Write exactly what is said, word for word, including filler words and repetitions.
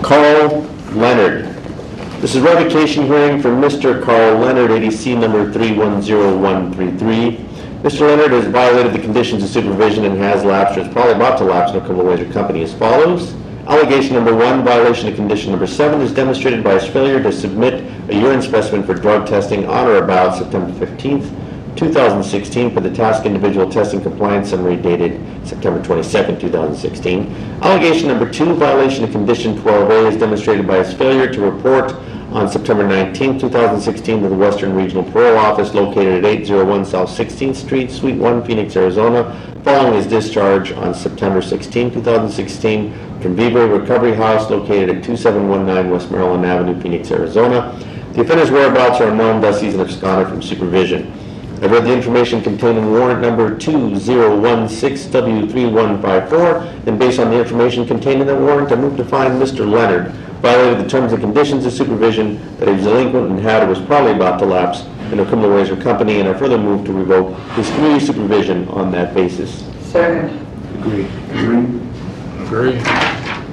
Carl Leonard. This is revocation hearing for Mister Carl Leonard, A D C number three one zero one three three. Mister Leonard has violated the conditions of supervision and has lapsed, or is probably about to lapse, in Okemos Laser Company as follows. Allegation number one, violation of condition number seven, is demonstrated by his failure to submit a urine specimen for drug testing on or about September fifteenth, two thousand sixteen for the task individual testing compliance summary dated September twenty-second, two thousand sixteen. Allegation number two, violation of condition twelve A, is demonstrated by his failure to report on September nineteenth, two thousand sixteen to the Western Regional Parole Office located at eight oh one South sixteenth Street, Suite one, Phoenix, Arizona, following his discharge on September sixteenth, two thousand sixteen from Viva Recovery House located at two seven one nine West Maryland Avenue, Phoenix, Arizona. The offender's whereabouts are unknown, thus he's an absconder from supervision. I've read the information contained in warrant number two zero one six W three one five four, and based on the information contained in the warrant, I move to find Mister Leonard violated the terms and conditions of supervision, that he was delinquent and had or was probably about to lapse in Okemos Laser Company, and I further move to revoke his community supervision on that basis. Second. Agree. Agree. Agree.